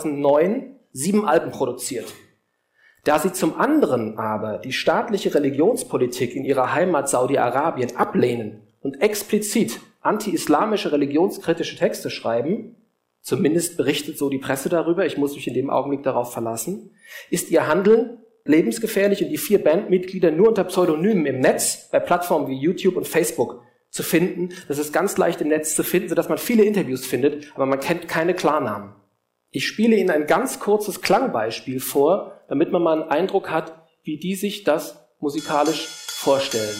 D: 2009 7 Alben produziert. Da sie zum anderen aber die staatliche Religionspolitik in ihrer Heimat Saudi-Arabien ablehnen und explizit anti-islamische religionskritische Texte schreiben, zumindest berichtet so die Presse darüber, ich muss mich in dem Augenblick darauf verlassen, ist ihr Handeln lebensgefährlich und die 4 Bandmitglieder nur unter Pseudonymen im Netz, bei Plattformen wie YouTube und Facebook zu finden. Das ist ganz leicht im Netz zu finden, sodass man viele Interviews findet, aber man kennt keine Klarnamen. Ich spiele Ihnen ein ganz kurzes Klangbeispiel vor, damit man mal einen Eindruck hat, wie die sich das musikalisch vorstellen.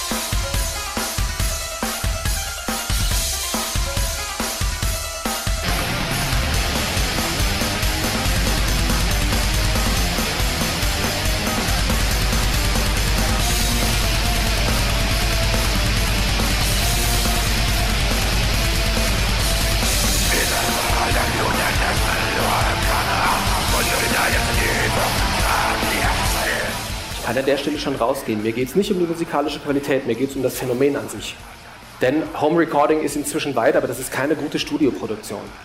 D: Ich kann an der Stelle schon rausgehen. Mir geht es nicht um die musikalische Qualität, mir geht es um das Phänomen an sich. Denn Home Recording ist inzwischen weit, aber das ist keine gute Studioproduktion.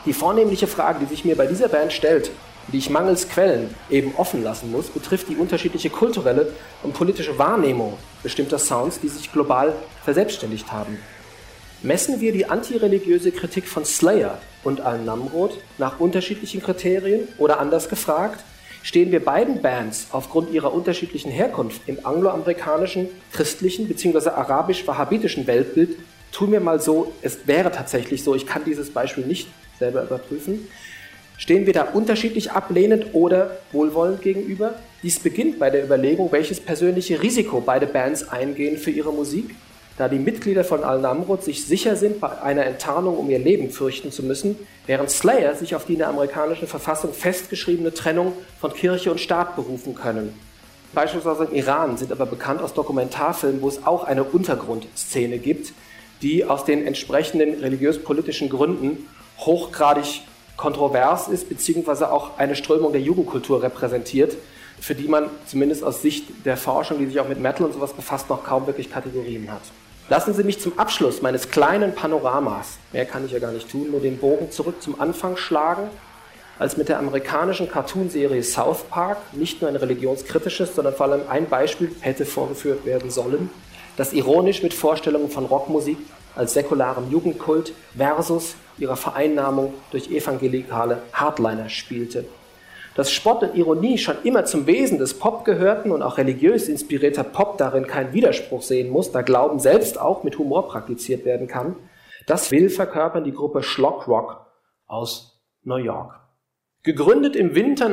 D: Die vornehmliche Frage, die sich mir bei dieser Band stellt, die ich mangels Quellen eben offen lassen muss, betrifft die unterschiedliche kulturelle und politische Wahrnehmung bestimmter Sounds, die sich global verselbstständigt haben. Messen wir die antireligiöse Kritik von Slayer und Al-Namrod nach unterschiedlichen Kriterien oder anders gefragt, stehen wir beiden Bands aufgrund ihrer unterschiedlichen Herkunft im angloamerikanischen, christlichen bzw. arabisch-wahhabitischen Weltbild, tun wir mal so, es wäre tatsächlich so, ich kann dieses Beispiel nicht selber überprüfen, stehen wir da unterschiedlich ablehnend oder wohlwollend gegenüber? Dies beginnt bei der Überlegung, welches persönliche Risiko beide Bands eingehen für ihre Musik, da die Mitglieder von Al-Namrod sich sicher sind, bei einer Enttarnung um ihr Leben fürchten zu müssen, während Slayer sich auf die in der amerikanischen Verfassung festgeschriebene Trennung von Kirche und Staat berufen können. Beispielsweise im Iran sind aber bekannt aus Dokumentarfilmen, wo es auch eine Untergrundszene gibt, die aus den entsprechenden religiös-politischen Gründen hochgradig kontrovers ist, beziehungsweise auch eine Strömung der Jugendkultur repräsentiert, für die man zumindest aus Sicht der Forschung, die sich auch mit Metal und sowas befasst, noch kaum wirklich Kategorien hat. Lassen Sie mich zum Abschluss meines kleinen Panoramas, mehr kann ich ja gar nicht tun, nur den Bogen zurück zum Anfang schlagen, als mit der amerikanischen Cartoonserie South Park nicht nur ein religionskritisches, sondern vor allem ein Beispiel hätte vorgeführt werden sollen, das ironisch mit Vorstellungen von Rockmusik als säkularem Jugendkult versus ihrer Vereinnahmung durch evangelikale Hardliner spielte. Dass Spott und Ironie schon immer zum Wesen des Pop gehörten und auch religiös inspirierter Pop darin keinen Widerspruch sehen muss, da Glauben selbst auch mit Humor praktiziert werden kann, das will verkörpern die Gruppe Schlock Rock aus New York. Gegründet im Winter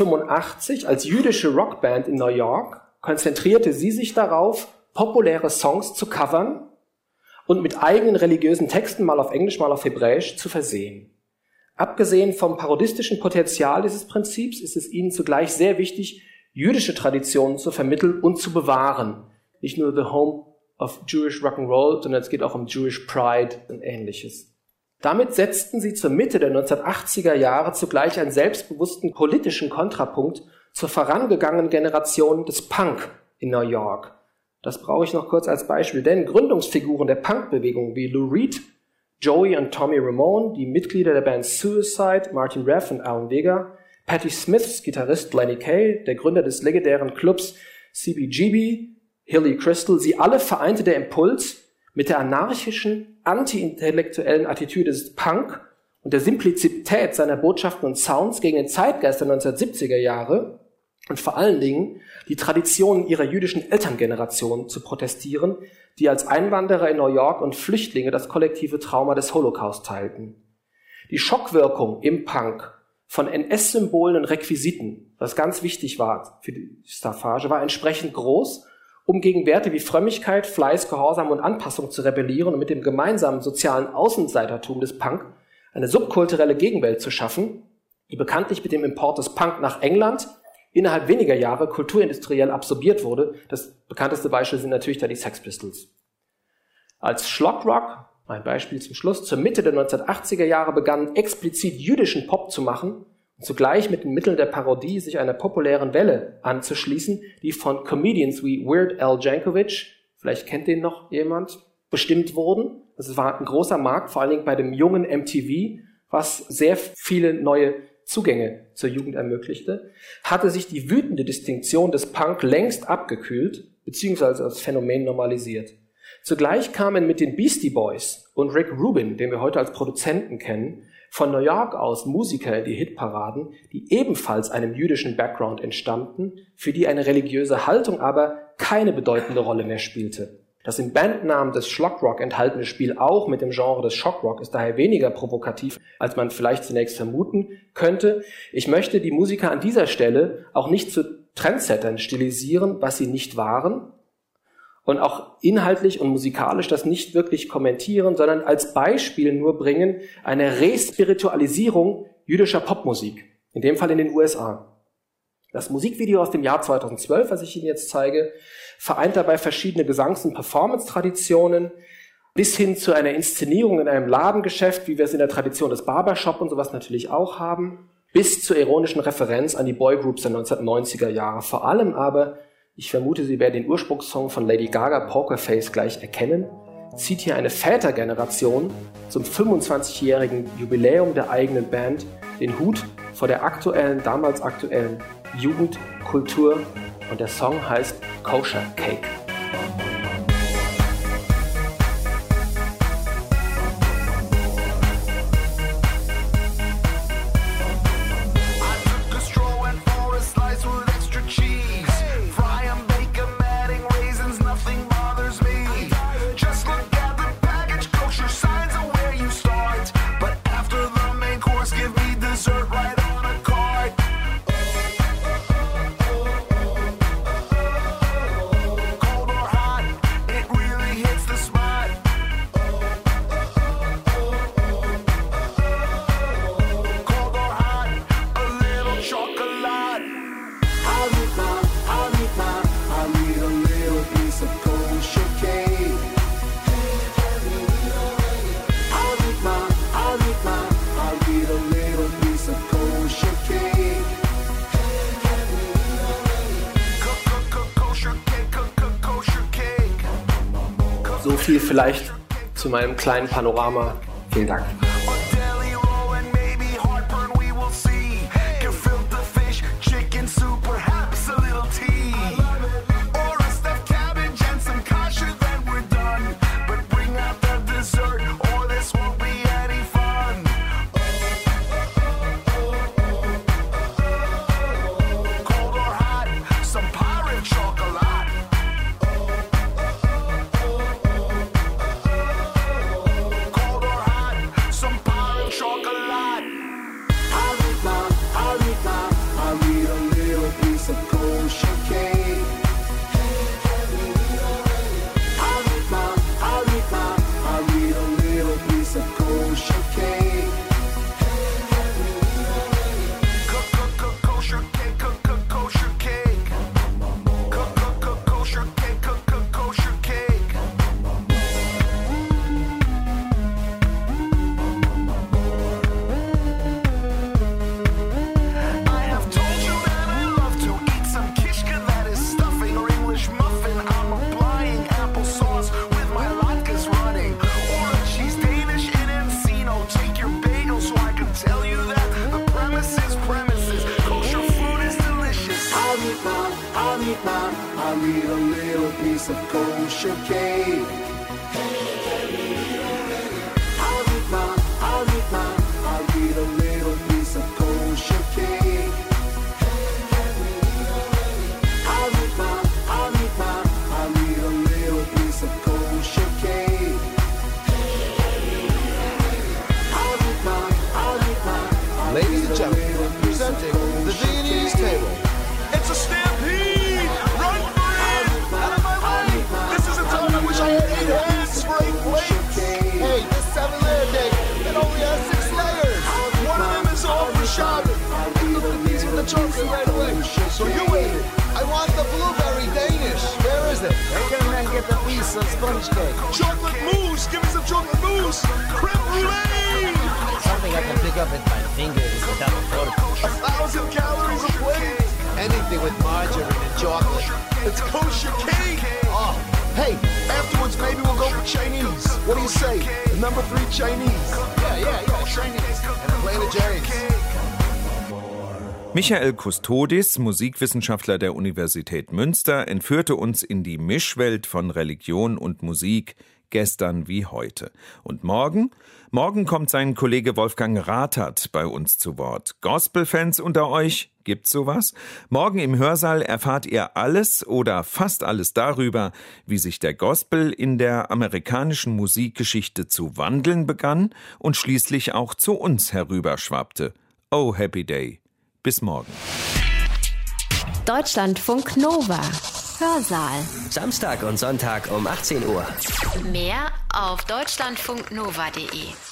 D: 1985 als jüdische Rockband in New York, konzentrierte sie sich darauf, populäre Songs zu covern und mit eigenen religiösen Texten, mal auf Englisch, mal auf Hebräisch, zu versehen. Abgesehen vom parodistischen Potenzial dieses Prinzips ist es ihnen zugleich sehr wichtig, jüdische Traditionen zu vermitteln und zu bewahren. Nicht nur the home of Jewish Rock'n'Roll, sondern es geht auch um Jewish Pride und Ähnliches. Damit setzten sie zur Mitte der 1980er Jahre zugleich einen selbstbewussten politischen Kontrapunkt zur vorangegangenen Generation des Punk in New York. Das brauche ich noch kurz als Beispiel, denn Gründungsfiguren der Punkbewegung wie Lou Reed, Joey und Tommy Ramone, die Mitglieder der Band Suicide, Martin Reff und Alan Vega, Patti Smiths Gitarrist Lenny Kaye, der Gründer des legendären Clubs CBGB, Hilly Crystal, sie alle vereinte der Impuls, mit der anarchischen, anti-intellektuellen Attitüde des Punk und der Simplizität seiner Botschaften und Sounds gegen den Zeitgeist der 1970er Jahre und vor allen Dingen die Traditionen ihrer jüdischen Elterngeneration zu protestieren, die als Einwanderer in New York und Flüchtlinge das kollektive Trauma des Holocaust teilten. Die Schockwirkung im Punk von NS-Symbolen und Requisiten, was ganz wichtig war für die Staffage, war entsprechend groß, um gegen Werte wie Frömmigkeit, Fleiß, Gehorsam und Anpassung zu rebellieren und mit dem gemeinsamen sozialen Außenseitertum des Punk eine subkulturelle Gegenwelt zu schaffen, die bekanntlich mit dem Import des Punk nach England innerhalb weniger Jahre kulturindustriell absorbiert wurde. Das bekannteste Beispiel sind natürlich da die Sex Pistols. Als Schlock Rock, ein Beispiel zum Schluss, zur Mitte der 1980er Jahre begannen, explizit jüdischen Pop zu machen und zugleich mit den Mitteln der Parodie sich einer populären Welle anzuschließen, die von Comedians wie Weird Al Yankovic, vielleicht kennt den noch jemand, bestimmt wurden. Das war ein großer Markt, vor allen Dingen bei dem jungen MTV, was sehr viele neue Zugänge zur Jugend ermöglichte, hatte sich die wütende Distinktion des Punk längst abgekühlt, beziehungsweise als Phänomen normalisiert. Zugleich kamen mit den Beastie Boys und Rick Rubin, den wir heute als Produzenten kennen, von New York aus Musiker in die Hitparaden, die ebenfalls einem jüdischen Background entstammten, für die eine religiöse Haltung aber keine bedeutende Rolle mehr spielte. Das im Bandnamen des Schlockrock enthaltene Spiel auch mit dem Genre des Shockrock ist daher weniger provokativ, als man vielleicht zunächst vermuten könnte. Ich möchte die Musiker an dieser Stelle auch nicht zu Trendsettern stilisieren, was sie nicht waren, und auch inhaltlich und musikalisch das nicht wirklich kommentieren, sondern als Beispiel nur bringen eine Respiritualisierung jüdischer Popmusik, in dem Fall in den USA. Das Musikvideo aus dem Jahr 2012, was ich Ihnen jetzt zeige, vereint dabei verschiedene Gesangs- und Performance-Traditionen bis hin zu einer Inszenierung in einem Ladengeschäft, wie wir es in der Tradition des Barbershop und sowas natürlich auch haben, bis zur ironischen Referenz an die Boygroups der 1990er Jahre. Vor allem aber, ich vermute, Sie werden den Ursprungssong von Lady Gaga, Poker Face, gleich erkennen, zieht hier eine Vätergeneration zum 25-jährigen Jubiläum der eigenen Band den Hut vor der damals aktuellen Jugend, Kultur, und der Song heißt Kosher Cake. So viel vielleicht zu meinem kleinen Panorama. Vielen Dank.
P: I need a little piece of kosher cake. I'll eat a little piece of kosher cake. I'll eat a little piece of kosher cake.
Q: Ladies and gentlemen, presenting the Viennese table. It's a stampede! Run for it! Out of my way! This is a time I wish I had 8 hands for 8 plates! Hey, this 7-layer cake, it only has 6 layers! One of them is all for Shabbos! And look at these with the chocolate right away! So you waited! I want the blueberry Danish! Where is it?
R: They can then get the piece of sponge cake.
Q: Chocolate mousse! Give me some chocolate mousse! Creme brulee!
R: Something I can pick up with my fingers without a fork.
Q: 1,000 calories a plate! Anything with margarine and chocolate. It's kosher cake! Oh, hey, afterwards maybe we'll go for Chinese. What do you say? The number 3 Chinese. Yeah, Chinese. And a plate of Jays.
B: Michael Kustodis, Musikwissenschaftler der Universität Münster, entführte uns in die Mischwelt von Religion und Musik, gestern wie heute. Und morgen? Morgen kommt sein Kollege Wolfgang Rathert bei uns zu Wort. Gospelfans unter euch? Gibt's sowas? Morgen im Hörsaal erfahrt ihr alles oder fast alles darüber, wie sich der Gospel in der amerikanischen Musikgeschichte zu wandeln begann und schließlich auch zu uns herüberschwappte. Oh, happy day. Bis morgen.
A: Deutschlandfunk Nova. Hörsaal.
S: Samstag und Sonntag um 18 Uhr.
A: Mehr auf deutschlandfunknova.de.